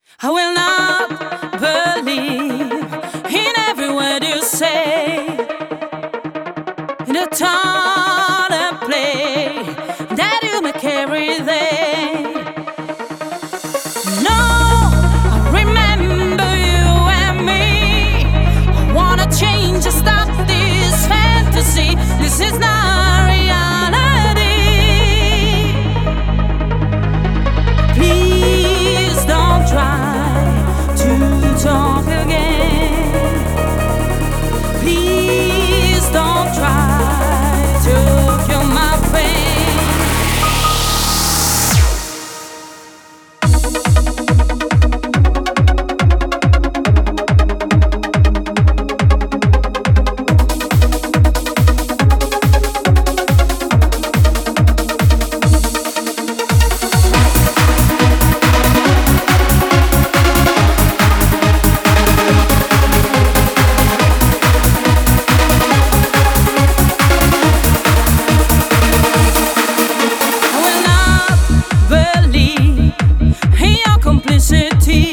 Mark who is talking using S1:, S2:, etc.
S1: I will not believe in every word you say, in the tone and play that you make every day. No, I remember you and me. I wanna change and stop this fantasy. This is not reality. Please don't try to talk again. Please don't try to kill my pain. I will not believe in your complicity.